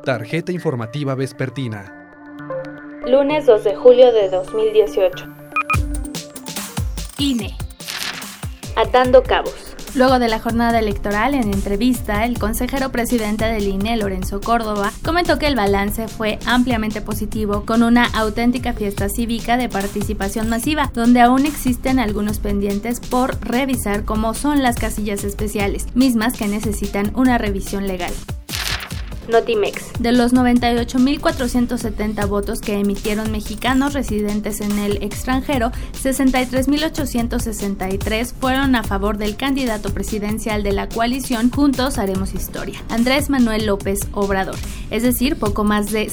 Tarjeta informativa vespertina. Lunes 2 de julio de 2018. INE. Atando cabos. Luego de la jornada electoral, en entrevista, el consejero presidente del INE, Lorenzo Córdoba, comentó que el balance fue ampliamente positivo, con una auténtica fiesta cívica de participación masiva, donde aún existen algunos pendientes por revisar, como son las casillas especiales, mismas que necesitan una revisión legal. Notimex. De los 98.470 votos que emitieron mexicanos residentes en el extranjero, 63.863 fueron a favor del candidato presidencial de la coalición Juntos Haremos Historia, Andrés Manuel López Obrador, es decir, poco más de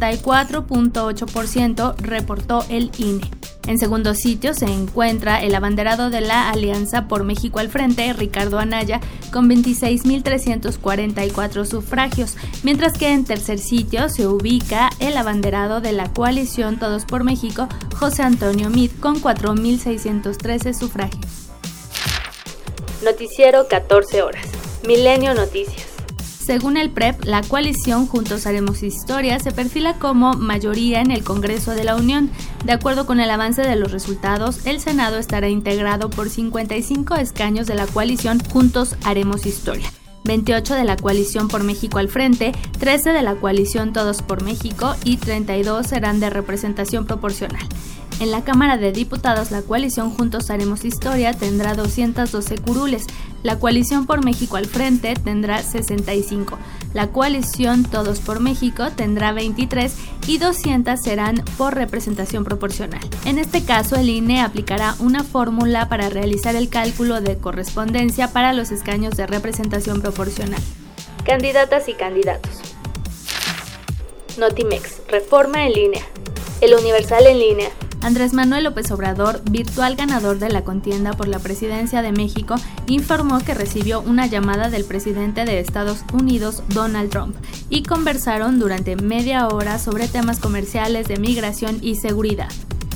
64.8%, reportó el INE. En segundo sitio se encuentra el abanderado de la Alianza por México al Frente, Ricardo Anaya, con 26.344 sufragios, mientras que en tercer sitio se ubica el abanderado de la coalición Todos por México, José Antonio Meade, con 4.613 sufragios. Noticiero 14 horas. Milenio Noticias. Según el PREP, la coalición Juntos Haremos Historia se perfila como mayoría en el Congreso de la Unión. De acuerdo con el avance de los resultados, el Senado estará integrado por 55 escaños de la coalición Juntos Haremos Historia, 28 de la coalición por México al Frente, 13 de la coalición Todos por México y 32 serán de representación proporcional. En la Cámara de Diputados, la coalición Juntos Haremos Historia tendrá 212 curules, la coalición por México al Frente tendrá 65, la coalición Todos por México tendrá 23 y 200 serán por representación proporcional. En este caso, el INE aplicará una fórmula para realizar el cálculo de correspondencia para los escaños de representación proporcional. Candidatas y candidatos. Notimex. Reforma en línea. El Universal en línea. Andrés Manuel López Obrador, virtual ganador de la contienda por la presidencia de México, informó que recibió una llamada del presidente de Estados Unidos, Donald Trump, y conversaron durante media hora sobre temas comerciales, de migración y seguridad.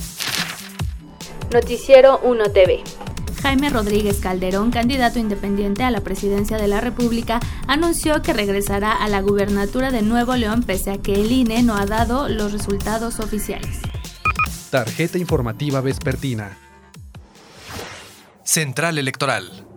Noticiero 1 TV. Jaime Rodríguez Calderón, candidato independiente a la presidencia de la República, anunció que regresará a la gubernatura de Nuevo León pese a que el INE no ha dado los resultados oficiales. Tarjeta informativa vespertina. Central Electoral.